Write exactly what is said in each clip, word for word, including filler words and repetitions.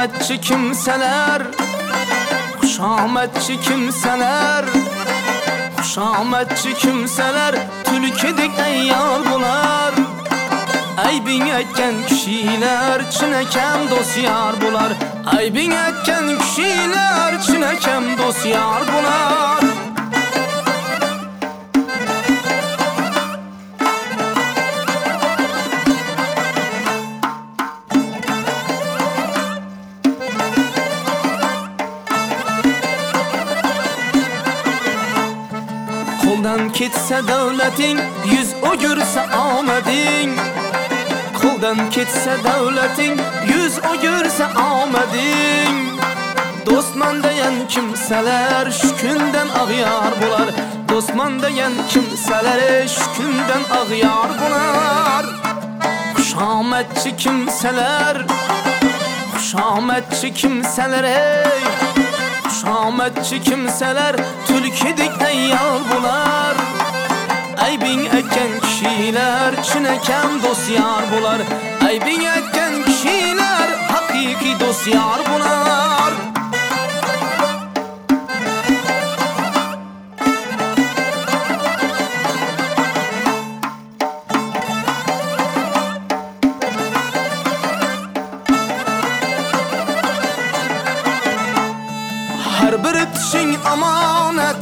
Xushomadchi kimsalar, xushomadchi kimsalar, xushomadchi kimsalar tulkidek ayyor bo'lar. Aybing aytgan kishilar chinakam do'styor bo'lar. Aybing aytgan kishilar chinakam do'styor bo'lar. Qo'ldan ketsa davlating, yuz o'girsa omading. Qo'ldan ketsa davlating, yuz o'girsa omading. Do'stman degan kimsalar shu kundan ag'yor bo'lar. Do'stman degan kimsalar shu kundan ag'yor bo'lar. Xushomadchi kimsalar, xushomadchi kimsalar ey, xushomadchi kimsalar tulkidek ayyor bo'lar. Aybing aytgan kishilar chinakam do'styor bo'lar. Aybing aytgan kishilar haqiqiy do'styor bo'lar. Har bir tishing omonat,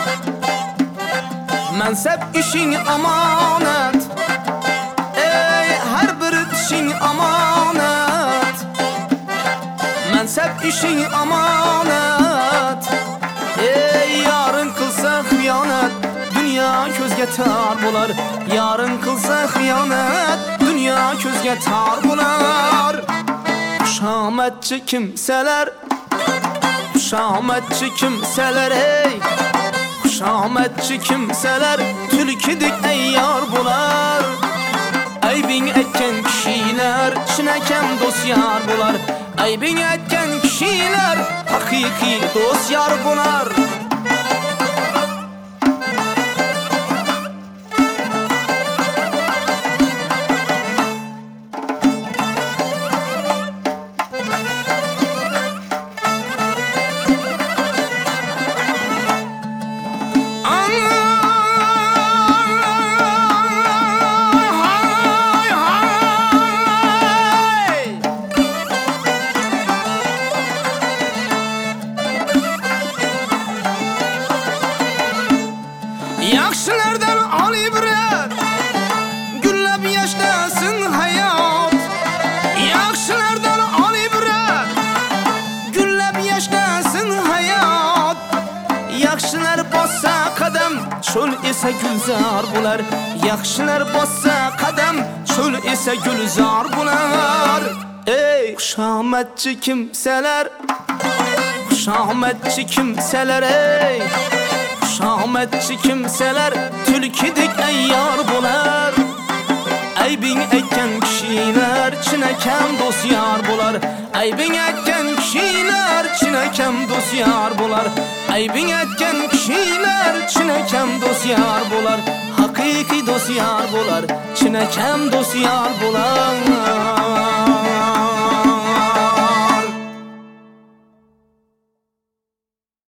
mansab ishing omonat. Ey har bir tishing omonat, mansab ishing omonat. Ey yorin qilsa xiyonat, dunyo ko'zga tor bo'lar. Yorin qilsa xiyonat, dunyo ko'zga tor bo'lar. Xushomadchi kimsalar, xushomadchi kimsalar ey, xushomadchi kimsalar tulkidek ayyor bo'lar. Aybing aytgan kishilar chinakam do'styor bo'lar. Aybing aytgan kishilar haqiqiy do'styor bo'lar. Yaxshilardan ol ibrat, gullab yashnasin hayot. Yaxshilardan ol ibrat, gullab yashnasin hayot. Yaxshilar bossa qadam, cho'l esa gulzor bo'lar. Yaxshilar bossa qadam, cho'l esa gulzor bo'lar. Ey xushomadchi kimsalar, xushomadchi kimsalar ey, xushomadchi kimsalar tulkidek ayyor bo'lar. Aybing aytgan kishilar chinakam do'styor bo'lar. Aybing aytgan kishilar chinakam do'styor bo'lar. Aybing aytgan kishilar chinakam do'styor bo'lar. Haqiqiy do'styor bo'lar, chinakam do'styor bo'lar.